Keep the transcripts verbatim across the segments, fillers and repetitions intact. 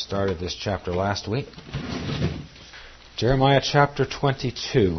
started this chapter last week. Jeremiah chapter twenty-two.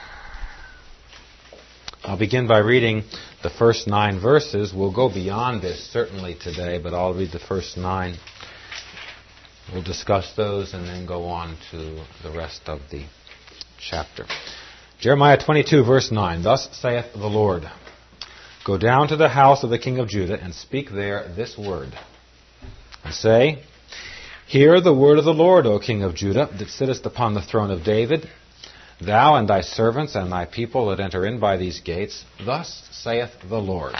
I'll begin by reading the first nine verses. We'll go beyond this certainly today, but I'll read the first nine. We'll discuss those and then go on to the rest of the chapter. Jeremiah twenty-two, verse nine. Thus saith the Lord, Go down to the house of the king of Judah, and speak there this word, and say, Hear the word of the Lord, O king of Judah, that sittest upon the throne of David, thou and thy servants and thy people that enter in by these gates. Thus saith the Lord,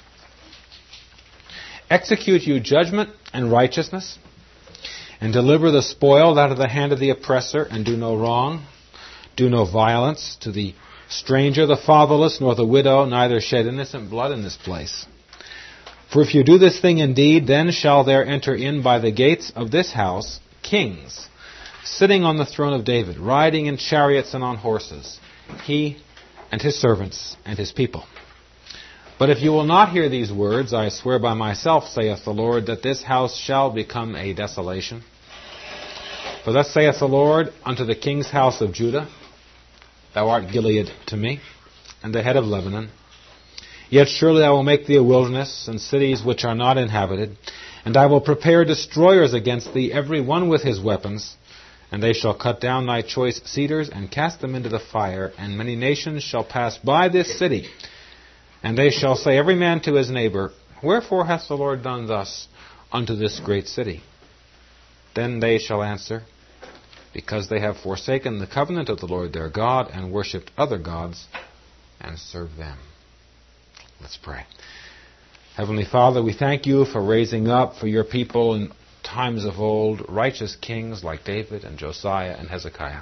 Execute you judgment and righteousness, and deliver the spoiled out of the hand of the oppressor, and do no wrong. Do no violence to the stranger, the fatherless, nor the widow, neither shed innocent blood in this place. For if you do this thing indeed, then shall there enter in by the gates of this house kings, sitting on the throne of David, riding in chariots and on horses, he and his servants and his people. But if you will not hear these words, I swear by myself, saith the Lord, that this house shall become a desolation. For thus saith the Lord unto the king's house of Judah, Thou art Gilead to me, and the head of Lebanon. Yet surely I will make thee a wilderness, and cities which are not inhabited. And I will prepare destroyers against thee, every one with his weapons. And they shall cut down thy choice cedars, and cast them into the fire. And many nations shall pass by this city. And they shall say every man to his neighbor, Wherefore hath the Lord done thus unto this great city? Then they shall answer, Because they have forsaken the covenant of the Lord their God, and worshipped other gods, and served them. Let's pray. Heavenly Father, we thank you for raising up for your people in times of old righteous kings like David and Josiah and Hezekiah.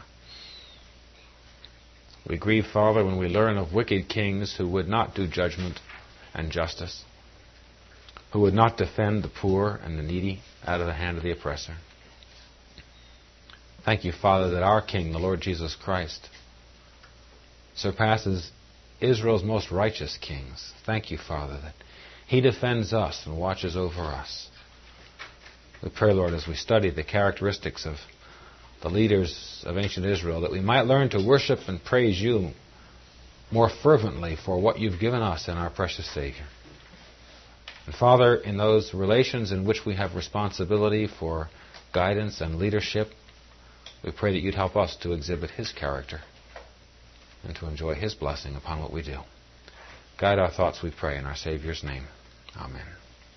We grieve, Father, when we learn of wicked kings who would not do judgment and justice, who would not defend the poor and the needy out of the hand of the oppressor. Thank you, Father, that our King, the Lord Jesus Christ, surpasses Israel's most righteous kings. Thank you, Father, that He defends us and watches over us. We pray, Lord, as we study the characteristics of the leaders of ancient Israel, that we might learn to worship and praise you more fervently for what you've given us in our precious Savior. And Father, in those relations in which we have responsibility for guidance and leadership, we pray that you'd help us to exhibit His character and to enjoy His blessing upon what we do. Guide our thoughts, we pray, in our Savior's name. Amen.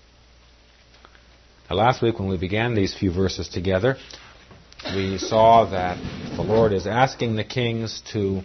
Now, last week when we began these few verses together, we saw that the Lord is asking the kings to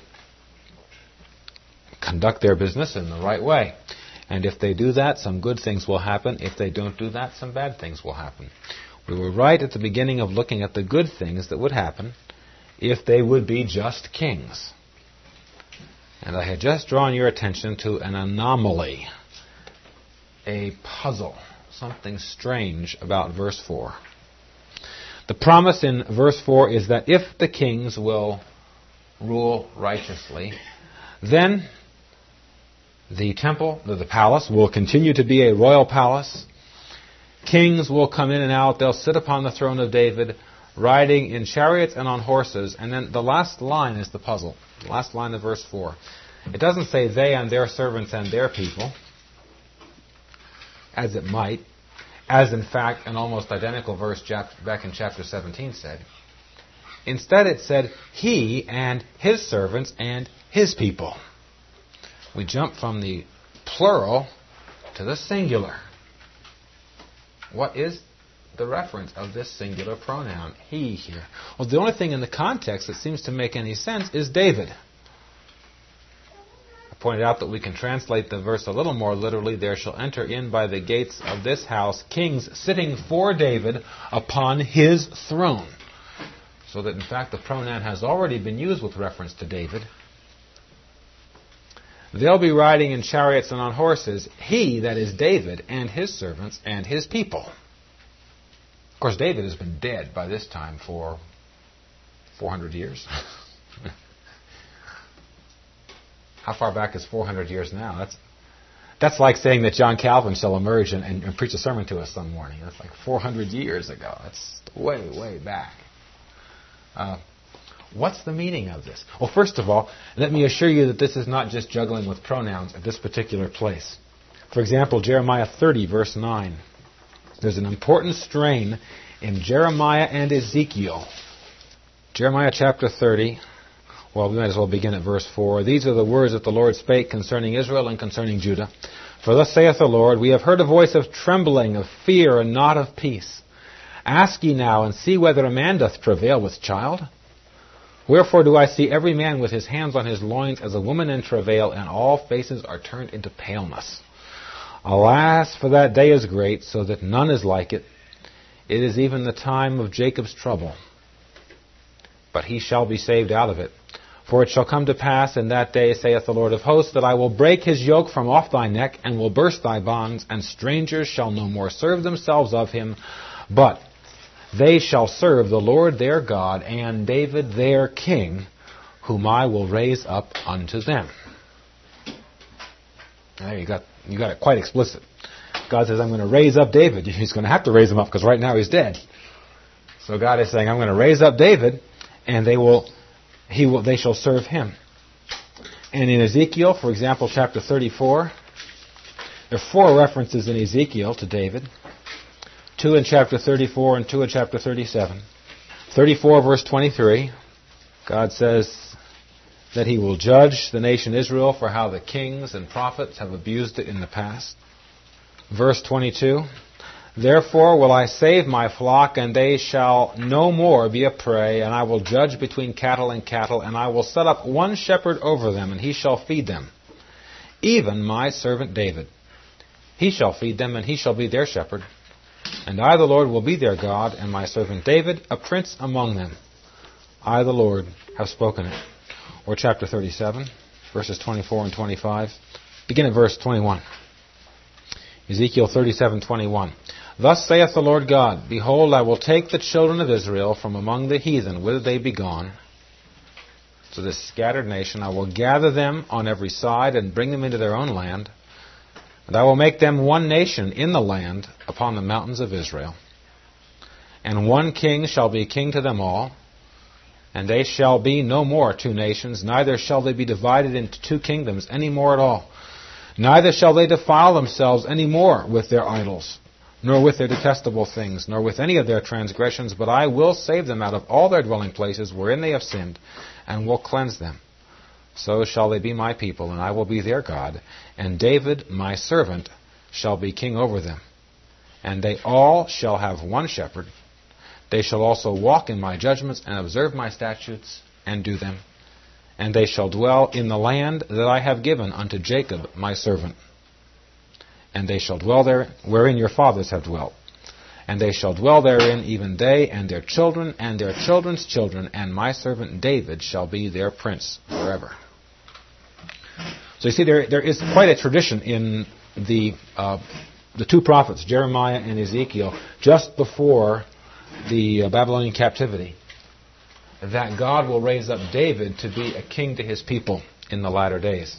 conduct their business in the right way. And if they do that, some good things will happen. If they don't do that, some bad things will happen. We were right at the beginning of looking at the good things that would happen if they would be just kings. And I had just drawn your attention to an anomaly, a puzzle, something strange about verse four. The promise in verse four is that if the kings will rule righteously, then the temple, the palace, will continue to be a royal palace. Kings will come in and out. They'll sit upon the throne of David, riding in chariots and on horses. And then the last line is the puzzle. The last line of verse four. It doesn't say they and their servants and their people, as it might, as in fact an almost identical verse back in chapter seventeen said. Instead it said he and his servants and his people. We jump from the plural to the singular. What is the reference of this singular pronoun, he, here? Well, the only thing in the context that seems to make any sense is David. I pointed out that we can translate the verse a little more literally. There shall enter in by the gates of this house kings sitting for David upon his throne. So that in fact the pronoun has already been used with reference to David. They'll be riding in chariots and on horses, he, that is David, and his servants and his people. Of course, David has been dead by this time for four hundred years. How far back is four hundred years now? That's That's like saying that John Calvin shall emerge and, and, and preach a sermon to us some morning. That's like four hundred years ago. That's way, way back. Uh, what's the meaning of this? Well, first of all, let me assure you that this is not just juggling with pronouns at this particular place. For example, Jeremiah thirty, verse nine. There's an important strain in Jeremiah and Ezekiel. Jeremiah chapter thirty. Well, we might as well begin at verse four. These are the words that the Lord spake concerning Israel and concerning Judah. For thus saith the Lord, we have heard a voice of trembling, of fear, and not of peace. Ask ye now, and see whether a man doth travail with child. Wherefore do I see every man with his hands on his loins as a woman in travail, and all faces are turned into paleness. Alas, for that day is great, so that none is like it. It is even the time of Jacob's trouble. But he shall be saved out of it. For it shall come to pass in that day, saith the Lord of hosts, that I will break his yoke from off thy neck, and will burst thy bonds, and strangers shall no more serve themselves of him, but they shall serve the Lord their God, and David their king, whom I will raise up unto them. There you got, you got it quite explicit. God says, I'm going to raise up David. He's going to have to raise him up, because right now he's dead. So God is saying, I'm going to raise up David, and they will... He will, they shall serve him. And in Ezekiel, for example, chapter thirty-four, there are four references in Ezekiel to David. Two in chapter thirty-four and two in chapter thirty-seven. thirty-four verse twenty-three, God says that he will judge the nation Israel for how the kings and prophets have abused it in the past. Verse twenty-two, therefore will I save my flock, and they shall no more be a prey, and I will judge between cattle and cattle, and I will set up one shepherd over them, and he shall feed them, even my servant David. He shall feed them, and he shall be their shepherd. And I, the Lord, will be their God, and my servant David, a prince among them. I, the Lord, have spoken it. Or chapter thirty-seven, verses twenty-four and twenty-five. Begin at verse twenty-one. Ezekiel thirty-seven twenty-one. Thus saith the Lord God, behold, I will take the children of Israel from among the heathen, whither they be gone, to this scattered nation. I will gather them on every side, and bring them into their own land. And I will make them one nation in the land upon the mountains of Israel. And one king shall be king to them all. And they shall be no more two nations, neither shall they be divided into two kingdoms any more at all. Neither shall they defile themselves any more with their idols, nor with their detestable things, nor with any of their transgressions, but I will save them out of all their dwelling places wherein they have sinned, and will cleanse them. So shall they be my people, and I will be their God, and David my servant shall be king over them. And they all shall have one shepherd. They shall also walk in my judgments, and observe my statutes, and do them. And they shall dwell in the land that I have given unto Jacob my servant. And they shall dwell there wherein your fathers have dwelt. And they shall dwell therein, even they and their children and their children's children, and my servant David shall be their prince forever. So you see, there there is quite a tradition in the uh, the two prophets, Jeremiah and Ezekiel, just before the uh, Babylonian captivity, that God will raise up David to be a king to his people in the latter days.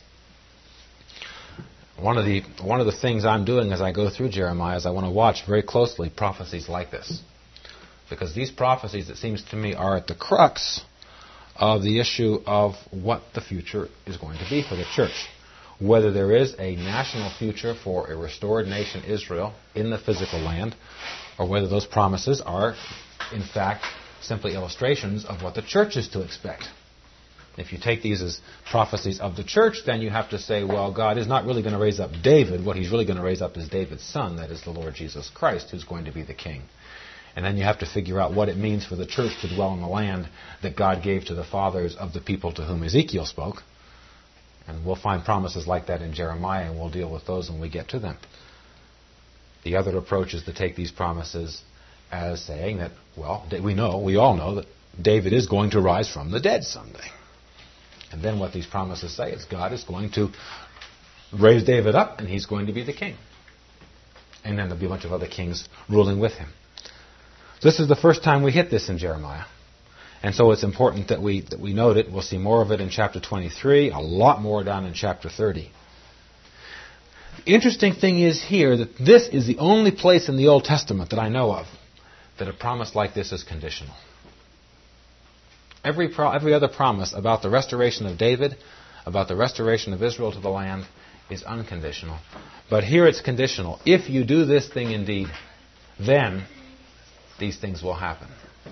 One of the one of the things I'm doing as I go through Jeremiah is I want to watch very closely prophecies like this. Because these prophecies, it seems to me, are at the crux of the issue of what the future is going to be for the church. Whether there is a national future for a restored nation, Israel, in the physical land, or whether those promises are, in fact, simply illustrations of what the church is to expect. If you take these as prophecies of the church, then you have to say, well, God is not really going to raise up David. What he's really going to raise up is David's son, that is the Lord Jesus Christ, who's going to be the king. And then you have to figure out what it means for the church to dwell in the land that God gave to the fathers of the people to whom Ezekiel spoke. And we'll find promises like that in Jeremiah, and we'll deal with those when we get to them. The other approach is to take these promises as saying that, well, we know, we all know that David is going to rise from the dead someday. And then what these promises say is God is going to raise David up, and he's going to be the king. And then there'll be a bunch of other kings ruling with him. This is the first time we hit this in Jeremiah. And so it's important that we that we note it. We'll see more of it in chapter twenty-three, a lot more down in chapter thirty. The interesting thing is here that this is the only place in the Old Testament that I know of that a promise like this is conditional. Every, pro- every other promise about the restoration of David, about the restoration of Israel to the land, is unconditional. But here it's conditional. If you do this thing indeed, then these things will happen.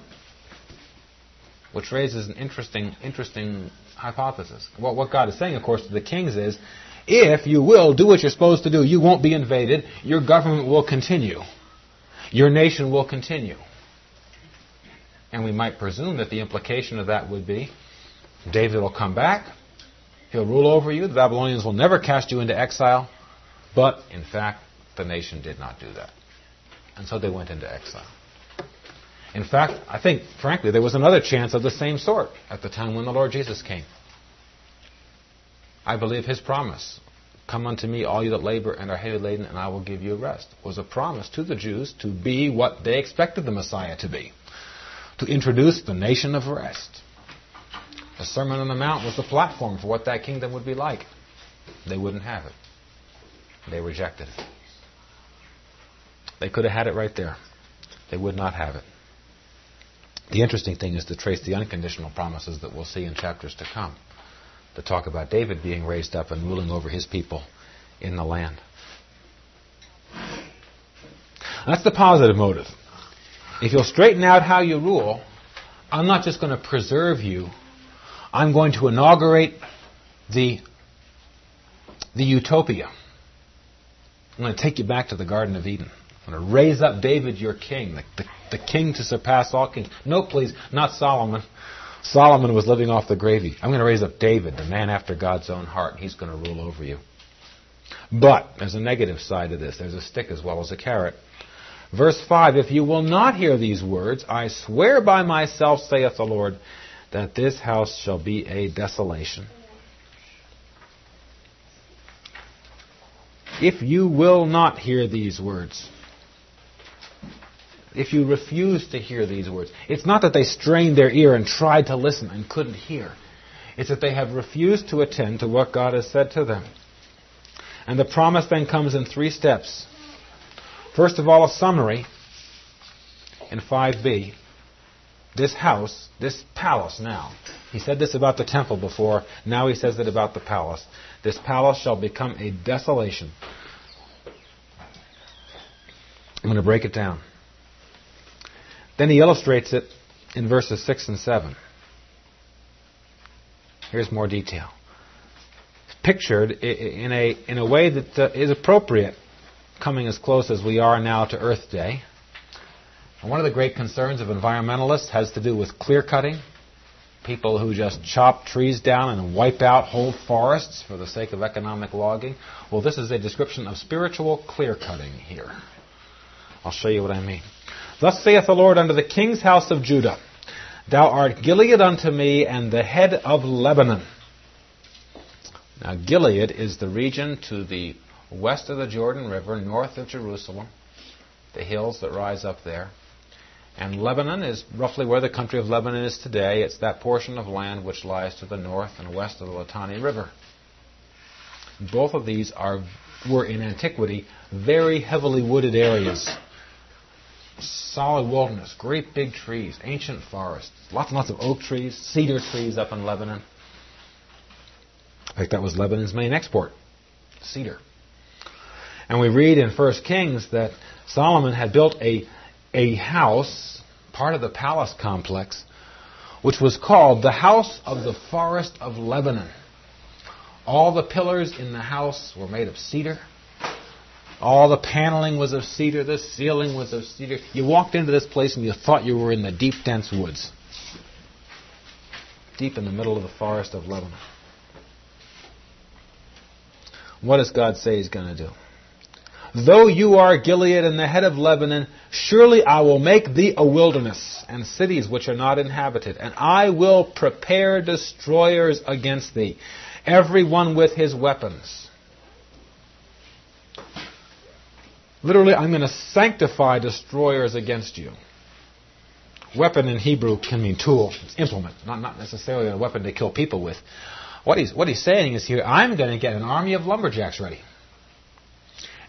Which raises an interesting, interesting hypothesis. Well, what God is saying, of course, to the kings is, if you will do what you're supposed to do, you won't be invaded, your government will continue. Your nation will continue. And we might presume that the implication of that would be, David will come back, he'll rule over you, the Babylonians will never cast you into exile, but, in fact, the nation did not do that. And so they went into exile. In fact, I think, frankly, there was another chance of the same sort at the time when the Lord Jesus came. I believe His promise, come unto me, all you that labor and are heavy laden, and I will give you rest, was a promise to the Jews to be what they expected the Messiah to be, to introduce the nation of rest. The Sermon on the Mount was the platform for what that kingdom would be like. They wouldn't have it. They rejected it. They could have had it right there. They would not have it. The interesting thing is to trace the unconditional promises that we'll see in chapters to come, to talk about David being raised up and ruling over his people in the land. That's the positive motive. If you'll straighten out how you rule, I'm not just going to preserve you, I'm going to inaugurate the, the utopia. I'm going to take you back to the Garden of Eden. I'm going to raise up David, your king, the, the, the king to surpass all kings. No, please, not Solomon. Solomon was living off the gravy. I'm going to raise up David, the man after God's own heart. He's going to rule over you. But there's a negative side to this. There's a stick as well as a carrot. Verse five, if you will not hear these words, I swear by myself, saith the Lord, that this house shall be a desolation. If you will not hear these words, if you refuse to hear these words, it's not that they strained their ear and tried to listen and couldn't hear. It's that they have refused to attend to what God has said to them. And the promise then comes in three steps. First of all, a summary in five b. This house, this palace now. He said this about the temple before. Now he says it about the palace. This palace shall become a desolation. I'm going to break it down. Then he illustrates it in verses six and seven. Here's more detail. It's pictured in a, in a way that uh, is appropriate, coming as close as we are now to Earth Day. And one of the great concerns of environmentalists has to do with clear cutting. People who just chop trees down and wipe out whole forests for the sake of economic logging. Well, this is a description of spiritual clear cutting here. I'll show you what I mean. Thus saith the Lord unto the king's house of Judah, Thou art Gilead unto me, and the head of Lebanon. Now, Gilead is the region to the west of the Jordan River, north of Jerusalem, the hills that rise up there. And Lebanon is roughly where the country of Lebanon is today. It's that portion of land which lies to the north and west of the Litani River. Both of these are were in antiquity very heavily wooded areas. Solid wilderness, great big trees, ancient forests, lots and lots of oak trees, cedar trees up in Lebanon. In fact, that was Lebanon's main export, cedar. And we read in First Kings that Solomon had built a, a house, part of the palace complex, which was called the House of the Forest of Lebanon. All the pillars in the house were made of cedar. All the paneling was of cedar. The ceiling was of cedar. You walked into this place and you thought you were in the deep, dense woods. Deep in the middle of the forest of Lebanon. What does God say He's going to do? Though you are Gilead and the head of Lebanon, surely I will make thee a wilderness and cities which are not inhabited. And I will prepare destroyers against thee, every one with his weapons. Literally, I'm going to sanctify destroyers against you. Weapon in Hebrew can mean tool, it's implement, not, not necessarily a weapon to kill people with. What he's, what he's saying is here, I'm going to get an army of lumberjacks ready.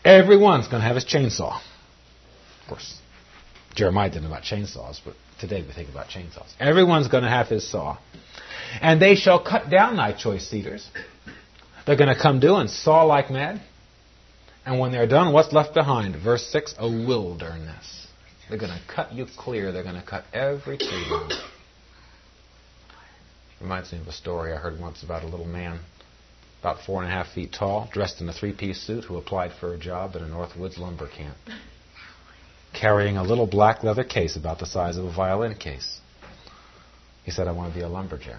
Everyone's going to have his chainsaw. Of course, Jeremiah didn't know about chainsaws, but today we think about chainsaws. Everyone's going to have his saw. And they shall cut down thy choice cedars. They're going to come do and saw like mad. And when they're done, what's left behind? Verse six, a wilderness. They're going to cut you clear. They're going to cut every tree down. Reminds me of a story I heard once about a little man, about four and a half feet tall, dressed in a three-piece suit, who applied for a job at a Northwoods lumber camp, carrying a little black leather case about the size of a violin case. He said, I want to be a lumberjack.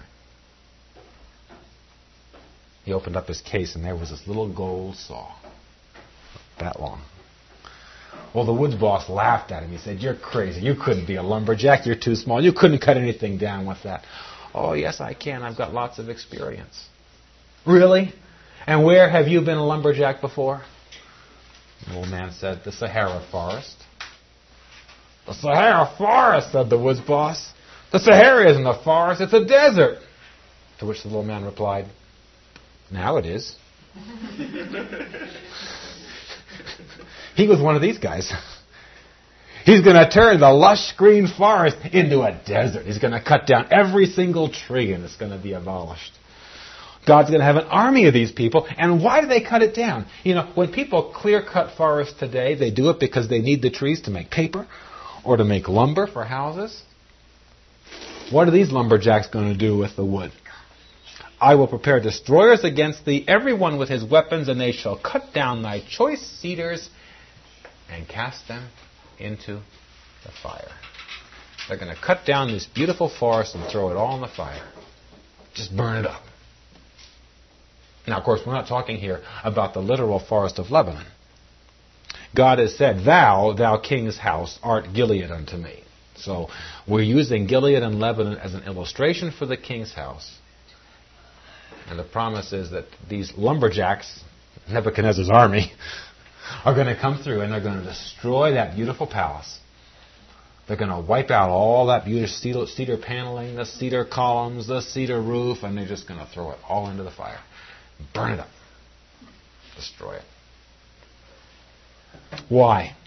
He opened up his case, and there was this little gold saw, that long. Well, the woods boss laughed at him. He said, you're crazy. You couldn't be a lumberjack. You're too small. You couldn't cut anything down with that. Oh, yes, I can. I've got lots of experience. Really? And where have you been a lumberjack before? The old man said, the Sahara forest. The Sahara forest, said the woods boss. The Sahara isn't a forest, it's a desert. To which the little man replied, now it is. He was one of these guys. He's going to turn the lush green forest into a desert. He's going to cut down every single tree and it's going to be abolished. God's going to have an army of these people. And why do they cut it down? You know, when people clear-cut forests today, they do it because they need the trees to make paper or to make lumber for houses. What are these lumberjacks going to do with the wood? I will prepare destroyers against thee, everyone with his weapons, and they shall cut down thy choice cedars and cast them into the fire. They're going to cut down this beautiful forest and throw it all in the fire. Just burn it up. Now, of course, we're not talking here about the literal forest of Lebanon. God has said, Thou, thou king's house, art Gilead unto me. So we're using Gilead and Lebanon as an illustration for the king's house. And the promise is that these lumberjacks, Nebuchadnezzar's army, are going to come through and they're going to destroy that beautiful palace. They're going to wipe out all that beautiful cedar paneling, the cedar columns, the cedar roof, and they're just going to throw it all into the fire. Burn it up. Destroy it. Why?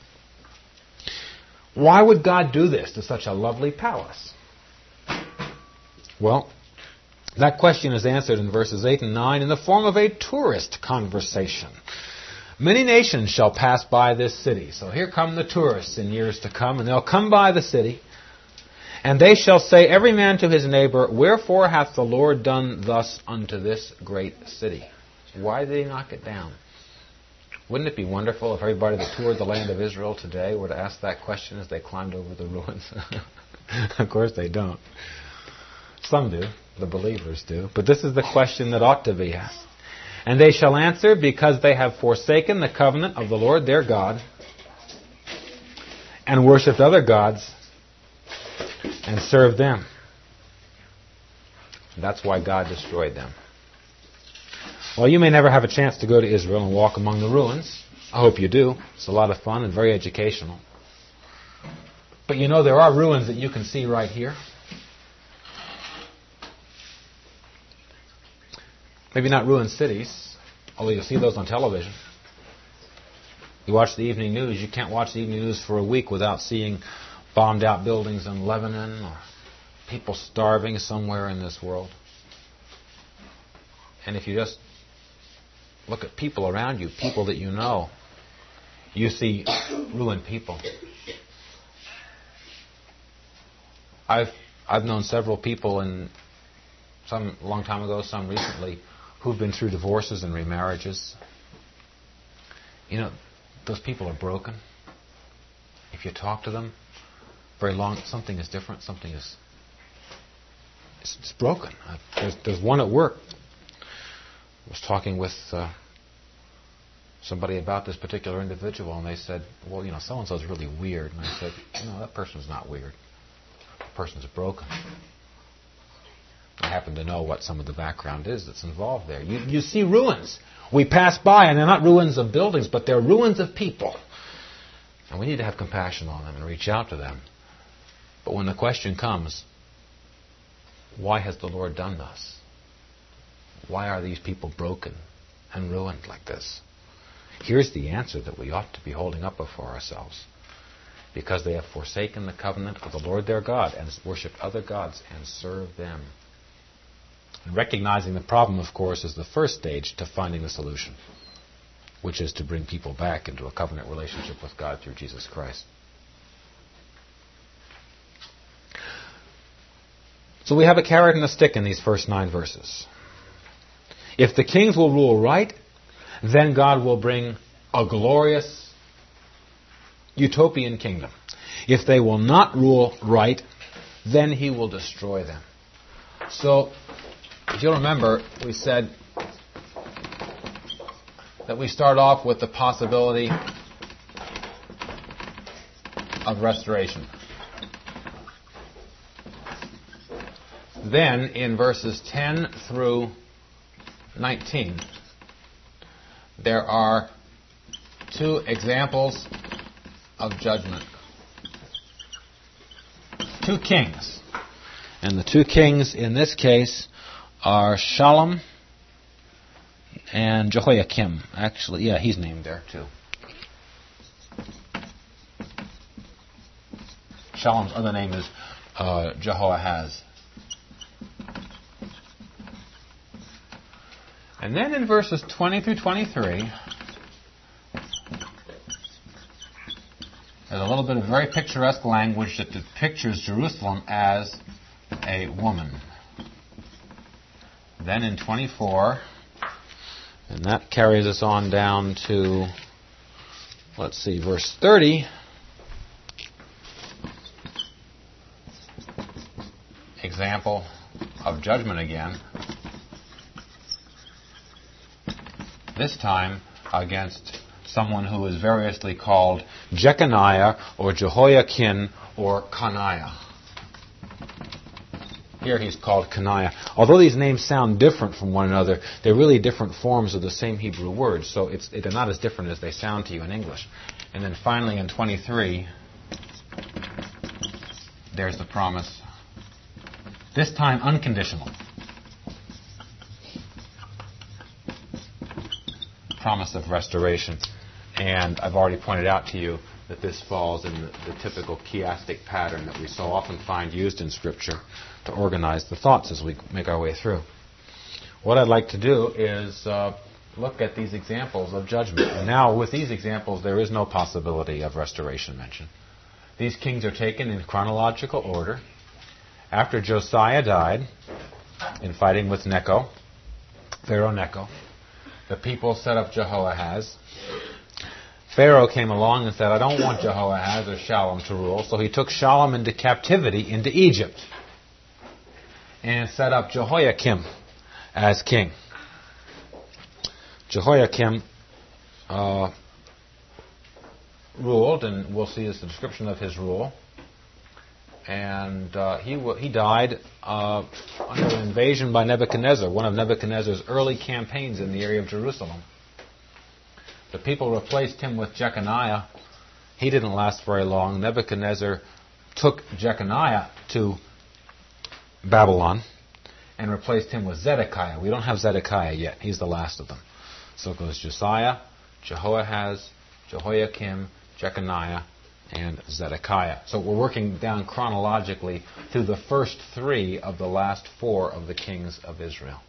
Why would God do this to such a lovely palace? Well, that question is answered in verses eight and nine in the form of a tourist conversation. Many nations shall pass by this city. So here come the tourists in years to come, and they'll come by the city, and they shall say, every man to his neighbor, wherefore hath the Lord done thus unto this great city? Why did he knock it down? Wouldn't it be wonderful if everybody that toured the land of Israel today were to ask that question as they climbed over the ruins? Of course they don't. Some do. The believers do. But this is the question that ought to be asked. And they shall answer, because they have forsaken the covenant of the Lord their God and worshipped other gods and served them. That's why God destroyed them. Well, you may never have a chance to go to Israel and walk among the ruins. I hope you do. It's a lot of fun and very educational. But you know, there are ruins that you can see right here. Maybe not ruined cities, although you'll see those on television. You watch the evening news. You can't watch the evening news for a week without seeing bombed out buildings in Lebanon or people starving somewhere in this world. And if you just look at people around you, people that you know, you see ruined people. I've I've known several people, in some a long time ago, some recently, who've been through divorces and remarriages. You know, those people are broken. If you talk to them very long, something is different. Something is it's, it's broken. Uh, there's, there's one at work. I was talking with uh, somebody about this particular individual, and they said, well, you know, so-and-so's really weird. And I said, no, that person's not weird. The person's broken. I happen to know what some of the background is that's involved there. You, you see ruins. We pass by, and they're not ruins of buildings, but they're ruins of people. And we need to have compassion on them and reach out to them. But when the question comes, why has the Lord done this? Why are these people broken and ruined like this? Here's the answer that we ought to be holding up before ourselves. Because they have forsaken the covenant of the Lord their God and worshipped other gods and served them. And recognizing the problem, of course, is the first stage to finding the solution, which is to bring people back into a covenant relationship with God through Jesus Christ. So we have a carrot and a stick in these first nine verses. If the kings will rule right, then God will bring a glorious utopian kingdom. If they will not rule right, then he will destroy them. So, if you'll remember, we said that we start off with the possibility of restoration. Then, in verses ten through nineteen, there are two examples of judgment. Two kings. And the two kings in this case are Shallum and Jehoiakim. Actually, yeah, he's named there too. Shallum's other name is uh, Jehoahaz. And then in verses twenty through twenty-three, there's a little bit of very picturesque language that pictures Jerusalem as a woman. Then in twenty-four, and that carries us on down to, let's see, verse thirty. Example of judgment again. This time against someone who is variously called Jeconiah or Jehoiakim or Coniah. Here he's called Coniah. Although these names sound different from one another, they're really different forms of the same Hebrew word, so it's, they're not as different as they sound to you in English. And then finally in twenty-three, there's the promise. This time unconditional. Promise of restoration. And I've already pointed out to you that this falls in the, the typical chiastic pattern that we so often find used in Scripture to organize the thoughts as we make our way through. What I'd like to do is uh, look at these examples of judgment. And now, with these examples, there is no possibility of restoration mentioned. These kings are taken in chronological order. After Josiah died in fighting with Necho, Pharaoh Necho, the people set up Jehoahaz. Pharaoh came along and said, I don't want Jehoahaz or Shallum to rule. So he took Shallum into captivity into Egypt and set up Jehoiakim as king. Jehoiakim uh, ruled, and we'll see this description of his rule. And uh, he w- he died uh, under an invasion by Nebuchadnezzar, one of Nebuchadnezzar's early campaigns in the area of Jerusalem. The people replaced him with Jeconiah. He didn't last very long. Nebuchadnezzar took Jeconiah to Babylon and replaced him with Zedekiah. We don't have Zedekiah yet. He's the last of them. So it goes Josiah, Jehoahaz, Jehoiakim, Jeconiah, and Zedekiah. So we're working down chronologically through the first three of the last four of the kings of Israel.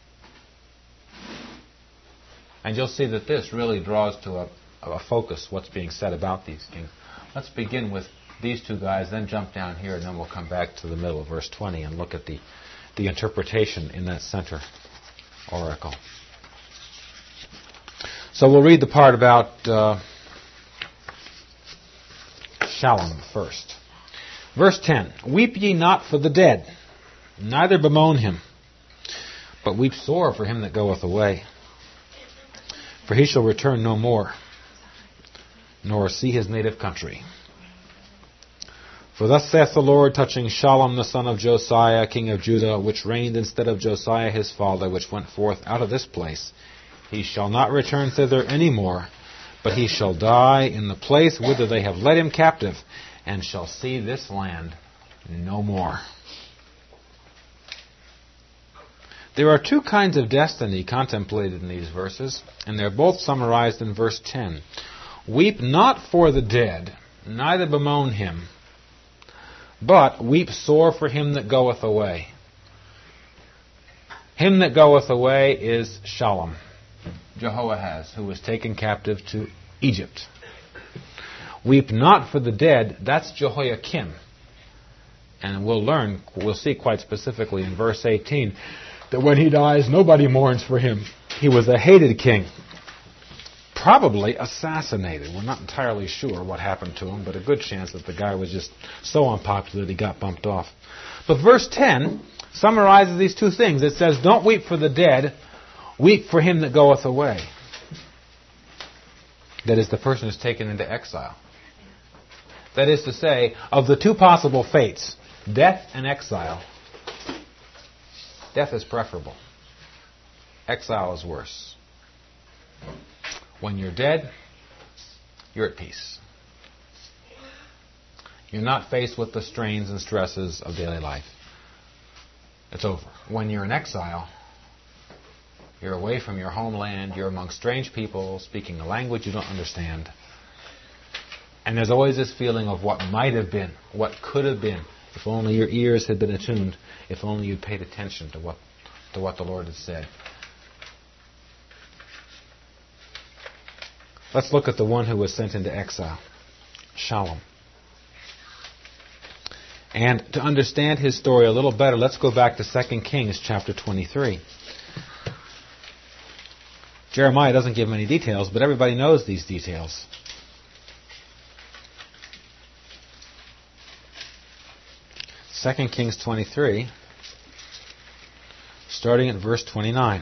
And you'll see that this really draws to a, a focus what's being said about these kings. Let's begin with these two guys, then jump down here, and then we'll come back to the middle of verse twenty and look at the, the interpretation in that center oracle. So we'll read the part about uh, Shallum first. Verse ten, Weep ye not for the dead, neither bemoan him, but weep sore for him that goeth away. For he shall return no more, nor see his native country. For thus saith the Lord touching Shallum the son of Josiah, king of Judah, which reigned instead of Josiah his father, which went forth out of this place. He shall not return thither any more, but he shall die in the place whither they have led him captive, and shall see this land no more. There are two kinds of destiny contemplated in these verses, and they're both summarized in verse ten. Weep not for the dead, neither bemoan him, but weep sore for him that goeth away. Him that goeth away is Shallum, Jehoahaz, who was taken captive to Egypt. Weep not for the dead, that's Jehoiakim. And we'll learn, we'll see quite specifically in verse eighteen, that when he dies, nobody mourns for him. He was a hated king. Probably assassinated. We're not entirely sure what happened to him, but a good chance that the guy was just so unpopular that he got bumped off. But verse ten summarizes these two things. It says, don't weep for the dead, weep for him that goeth away. That is, the person who's taken into exile. That is to say, of the two possible fates, death and exile, death is preferable. Exile is worse. When you're dead, you're at peace. You're not faced with the strains and stresses of daily life. It's over. When you're in exile, you're away from your homeland, you're among strange people, speaking a language you don't understand. And there's always this feeling of what might have been, what could have been, if only your ears had been attuned, if only you'd paid attention to what, to what the Lord had said. Let's look at the one who was sent into exile, Shallum. And to understand his story a little better, let's go back to Second Kings chapter twenty-three. Jeremiah doesn't give many details, but everybody knows these details. Second Kings twenty-three, starting at verse twenty-nine.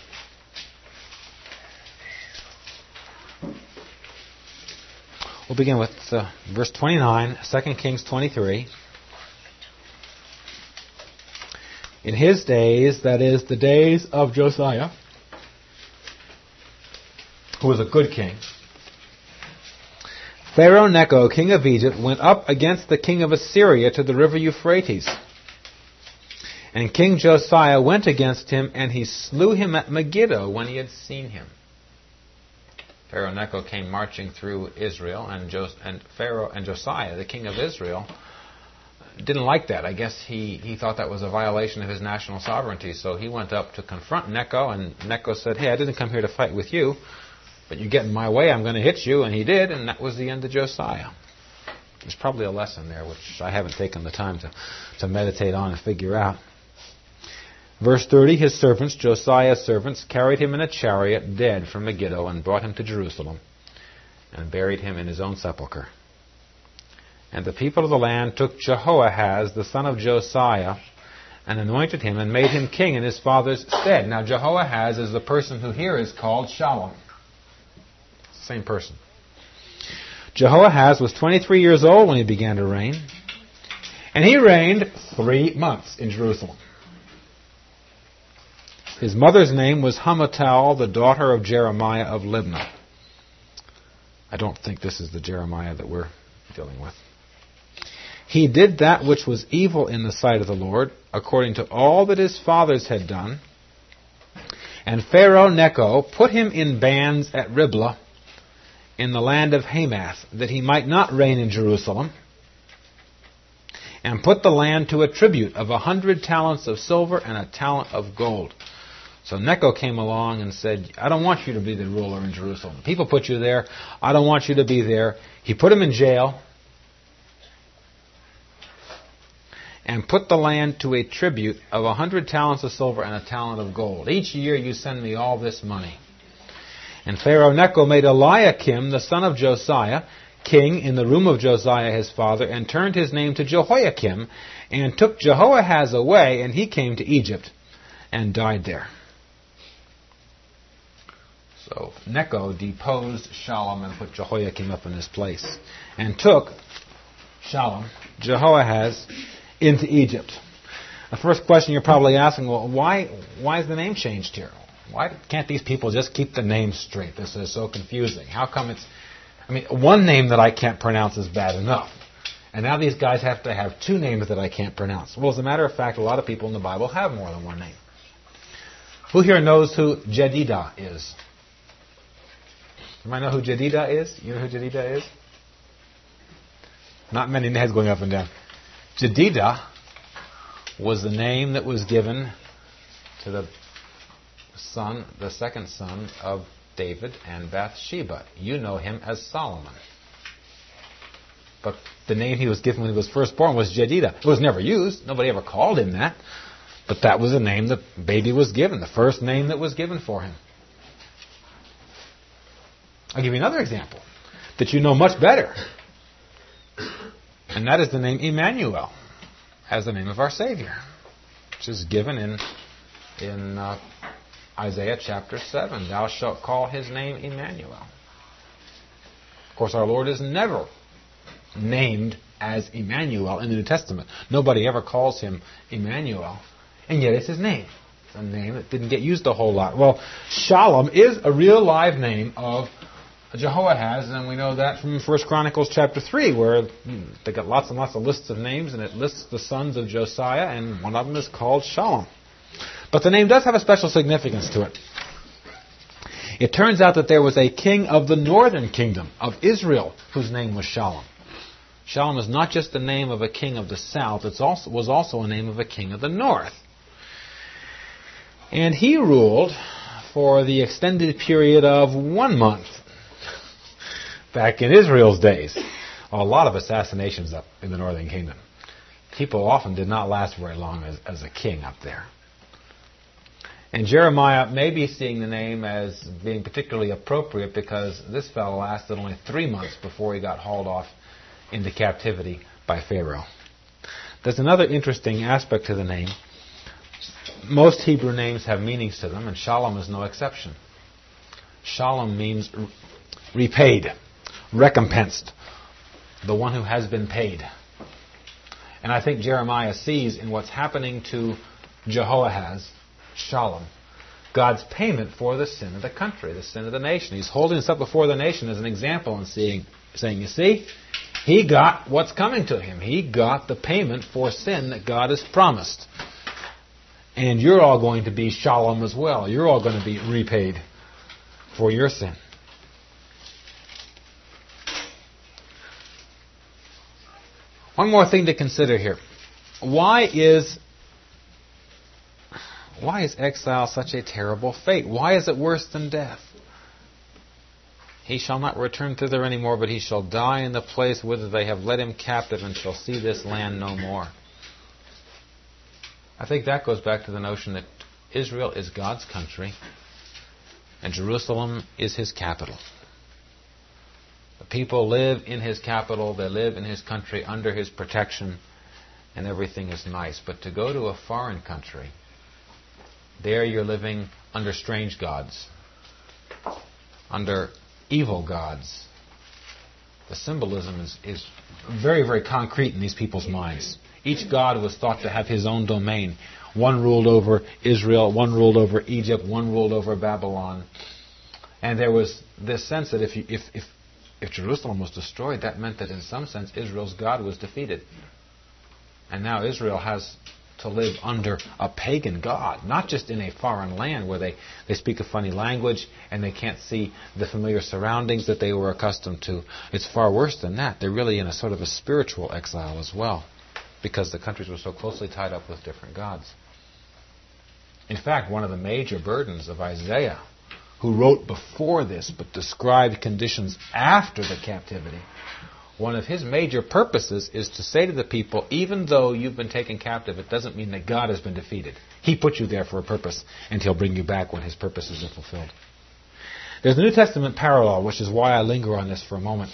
We'll begin with uh, verse twenty-nine, Second Kings twenty-three. In his days, that is, the days of Josiah, who was a good king, Pharaoh Necho, king of Egypt, went up against the king of Assyria to the river Euphrates. And King Josiah went against him, and he slew him at Megiddo when he had seen him. Pharaoh Necho came marching through Israel, and, Jos- and Pharaoh and Josiah, the king of Israel, didn't like that. I guess he, he thought that was a violation of his national sovereignty. So he went up to confront Necho, and Necho said, hey, I didn't come here to fight with you, but you get in my way, I'm going to hit you. And he did, and that was the end of Josiah. There's probably a lesson there, which I haven't taken the time to, to meditate on and figure out. Verse thirty, his servants, Josiah's servants, carried him in a chariot dead from Megiddo and brought him to Jerusalem and buried him in his own sepulchre. And the people of the land took Jehoahaz, the son of Josiah, and anointed him and made him king in his father's stead. Now Jehoahaz is the person who here is called Shallum. Same person. Jehoahaz was twenty-three years old when he began to reign, and he reigned three months in Jerusalem. His mother's name was Hamutal, the daughter of Jeremiah of Libnah. I don't think this is the Jeremiah that we're dealing with. He did that which was evil in the sight of the Lord, according to all that his fathers had done. And Pharaoh Necho put him in bands at Riblah, in the land of Hamath, that he might not reign in Jerusalem, and put the land to a tribute of a hundred talents of silver and a talent of gold. So Necho came along and said, I don't want you to be the ruler in Jerusalem. People put you there. I don't want you to be there. He put him in jail and put the land to a tribute of a hundred talents of silver and a talent of gold. Each year you send me all this money. And Pharaoh Necho made Eliakim, the son of Josiah, king in the room of Josiah his father, and turned his name to Jehoiakim, and took Jehoahaz away, and he came to Egypt and died there. So Necho deposed Shallum and put Jehoiakim up in his place, and took Shallum, Jehoahaz, into Egypt. The first question you're probably asking, well, why why is the name changed here? Why can't these people just keep the name straight? This is so confusing. How come it's... I mean, one name that I can't pronounce is bad enough. And now these guys have to have two names that I can't pronounce. Well, as a matter of fact, a lot of people in the Bible have more than one name. Who here knows who Jedidah is? You might know who Jedidah is? You know who Jedidah is? Not many heads going up and down. Jedidah was the name that was given to the son, the second son of David and Bathsheba. You know him as Solomon. But the name he was given when he was first born was Jedidah. It was never used. Nobody ever called him that. But that was the name the baby was given, the first name that was given for him. I'll give you another example that you know much better. And that is the name Emmanuel, as the name of our Savior, which is given in, in uh, Isaiah chapter seven. Thou shalt call his name Emmanuel. Of course, our Lord is never named as Emmanuel in the New Testament. Nobody ever calls him Emmanuel. And yet it's his name. It's a name that didn't get used a whole lot. Well, Shalom is a real live name of Jehoahaz, and we know that from First Chronicles chapter three, where they got lots and lots of lists of names, and it lists the sons of Josiah, and one of them is called Shalom. But the name does have a special significance to it. It turns out that there was a king of the northern kingdom of Israel whose name was Shalom. Shalom is not just the name of a king of the south, it also, was also a name of a king of the north. And he ruled for the extended period of one month back in Israel's days. A lot of assassinations up in the northern kingdom. People often did not last very long as, as a king up there. And Jeremiah may be seeing the name as being particularly appropriate because this fellow lasted only three months before he got hauled off into captivity by Pharaoh. There's another interesting aspect to the name. Most Hebrew names have meanings to them, and Shalom is no exception. Shalom means repaid, recompensed, the one who has been paid. And I think Jeremiah sees in what's happening to Jehoahaz, Shalom, God's payment for the sin of the country, the sin of the nation. He's holding this up before the nation as an example and seeing, saying, you see, he got what's coming to him. He got the payment for sin that God has promised. And you're all going to be Shalom as well. You're all going to be repaid for your sin. One more thing to consider here. Why is why is exile such a terrible fate? Why is it worse than death? He shall not return thither any more, but he shall die in the place whither they have led him captive, and shall see this land no more. I think that goes back to the notion that Israel is God's country, and Jerusalem is his capital. The people live in his capital, they live in his country under his protection, and everything is nice. But to go to a foreign country, there you're living under strange gods, under evil gods. The symbolism is, is very, very concrete in these people's minds. Each god was thought to have his own domain. One ruled over Israel, one ruled over Egypt, one ruled over Babylon. And there was this sense that if, you, if, if, if Jerusalem was destroyed, that meant that in some sense Israel's God was defeated. And now Israel has to live under a pagan god, not just in a foreign land where they, they speak a funny language and they can't see the familiar surroundings that they were accustomed to. It's far worse than that. They're really in a sort of a spiritual exile as well, because the countries were so closely tied up with different gods. In fact, one of the major burdens of Isaiah, who wrote before this but described conditions after the captivity, one of his major purposes is to say to the people, even though you've been taken captive, it doesn't mean that God has been defeated. He put you there for a purpose, and he'll bring you back when his purposes are fulfilled. There's a New Testament parallel, which is why I linger on this for a moment.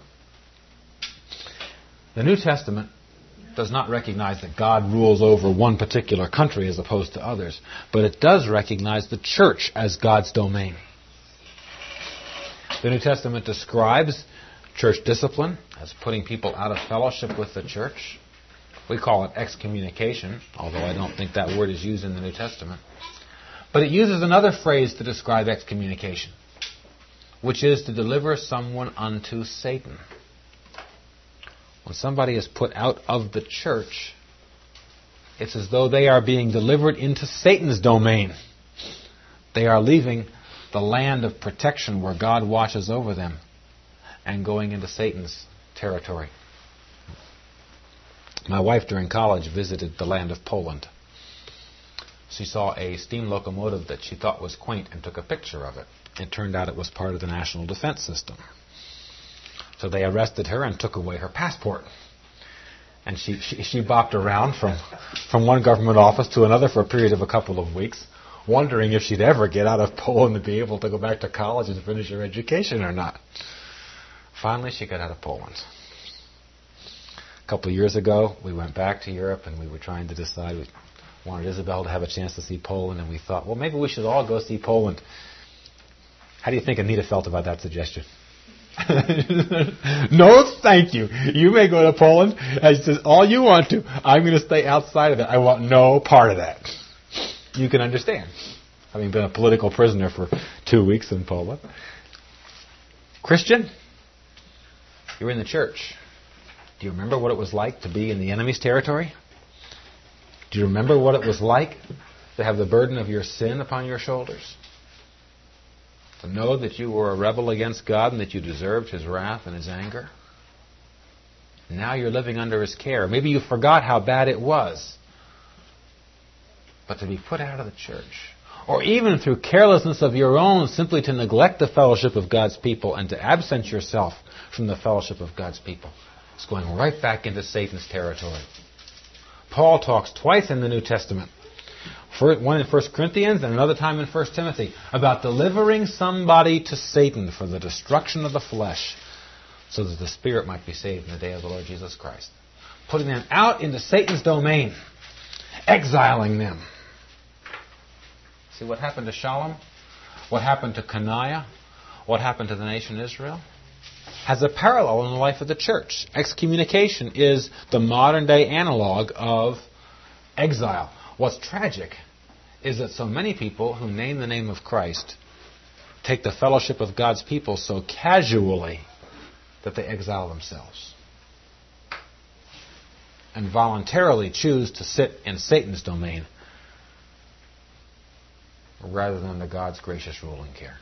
The New Testament does not recognize that God rules over one particular country as opposed to others, but it does recognize the church as God's domain. The New Testament describes church discipline as putting people out of fellowship with the church. We call it excommunication, although I don't think that word is used in the New Testament. But it uses another phrase to describe excommunication, which is to deliver someone unto Satan. When somebody is put out of the church, it's as though they are being delivered into Satan's domain. They are leaving the land of protection where God watches over them and going into Satan's territory. My wife during college visited the land of Poland. She saw a steam locomotive that she thought was quaint and took a picture of it. It turned out it was part of the national defense system. So they arrested her and took away her passport. And she, she, she bopped around from, from one government office to another for a period of a couple of weeks, wondering if she'd ever get out of Poland and be able to go back to college and finish her education or not. Finally, she got out of Poland. A couple of years ago, we went back to Europe and we were trying to decide. We wanted Isabel to have a chance to see Poland, and we thought, well, maybe we should all go see Poland. How do you think Anita felt about that suggestion? No, thank you. You may go to Poland. I says, all you want to. I'm going to stay outside of it. I want no part of that. You can understand, having been a political prisoner for two weeks in Poland. Christian, you're in the church. Do you remember what it was like to be in the enemy's territory? Do you remember what it was like to have the burden of your sin upon your shoulders? To know that you were a rebel against God and that you deserved His wrath and His anger? Now you're living under His care. Maybe you forgot how bad it was. But to be put out of the church, or even through carelessness of your own, simply to neglect the fellowship of God's people and to absent yourself from the fellowship of God's people, is going right back into Satan's territory. Paul talks twice in the New Testament, one in First Corinthians and another time in First Timothy, about delivering somebody to Satan for the destruction of the flesh so that the spirit might be saved in the day of the Lord Jesus Christ. Putting them out into Satan's domain, exiling them. See what happened to Shalom? What happened to Coniah? What happened to the nation Israel? Has a parallel in the life of the church. Excommunication is the modern day analog of exile. What's tragic is that so many people who name the name of Christ take the fellowship of God's people so casually that they exile themselves and voluntarily choose to sit in Satan's domain rather than under God's gracious rule and care.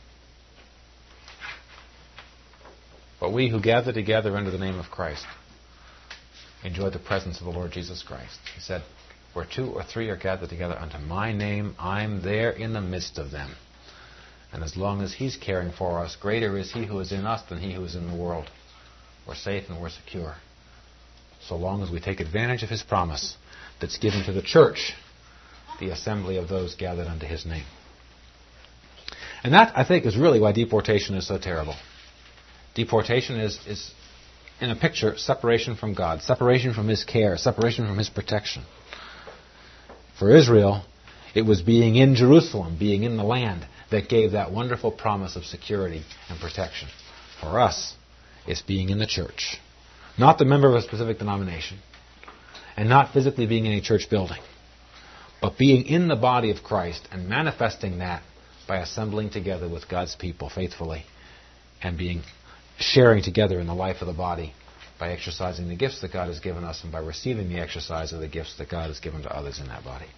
But we who gather together under the name of Christ enjoy the presence of the Lord Jesus Christ. He said, where two or three are gathered together unto my name, I'm there in the midst of them. And as long as He's caring for us, greater is He who is in us than he who is in the world. We're safe and we're secure, so long as we take advantage of His promise that's given to the church, the assembly of those gathered unto His name. And that, I think, is really why deportation is so terrible. Deportation is, is, in a picture, separation from God, separation from His care, separation from His protection. For Israel, it was being in Jerusalem, being in the land, that gave that wonderful promise of security and protection. For us, it's being in the church. Not the member of a specific denomination, and not physically being in a church building, but being in the body of Christ and manifesting that by assembling together with God's people faithfully and being sharing together in the life of the body by exercising the gifts that God has given us and by receiving the exercise of the gifts that God has given to others in that body.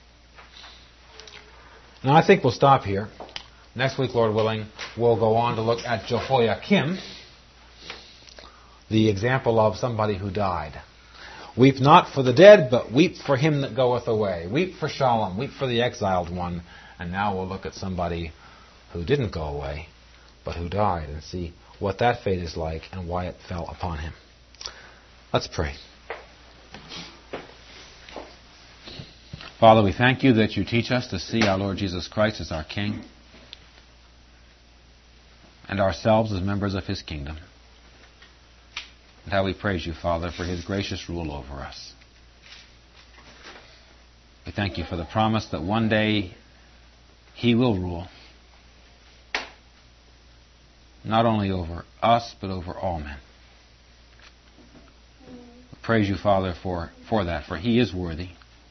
Now I think we'll stop here. Next week, Lord willing, we'll go on to look at Jehoiakim, the example of somebody who died. Weep not for the dead, but weep for him that goeth away. Weep for Shalom, weep for the exiled one. And now we'll look at somebody who didn't go away, but who died, and see what that fate is like and why it fell upon him. Let's pray. Father, we thank You that You teach us to see our Lord Jesus Christ as our King and ourselves as members of His kingdom. And how we praise You, Father, for His gracious rule over us. We thank You for the promise that one day He will rule, not only over us, but over all men. We praise You, Father, for, for that, for He is worthy.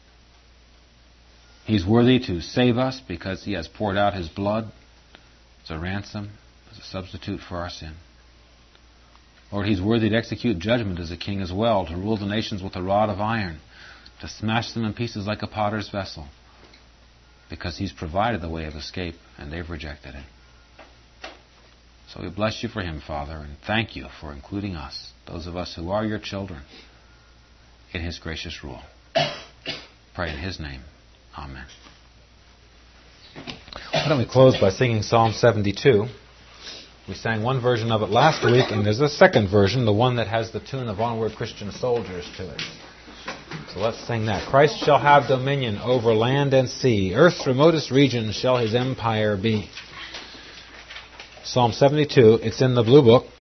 He's worthy to save us because He has poured out His blood as a ransom, as a substitute for our sin. Lord, He's worthy to execute judgment as a king as well, to rule the nations with a rod of iron, to smash them in pieces like a potter's vessel. because He's provided the way of escape, and they've rejected it. So we bless You for him, Father, and thank You for including us, those of us who are Your children, in His gracious rule. Pray in His name. Amen. Why don't we close by singing Psalm seventy-two? We sang one version of it last week, and there's a second version, the one that has the tune of Onward Christian Soldiers to it. So let's sing that. Christ shall have dominion over land and sea. Earth's remotest regions shall His empire be. Psalm seventy-two, it's in the Blue Book.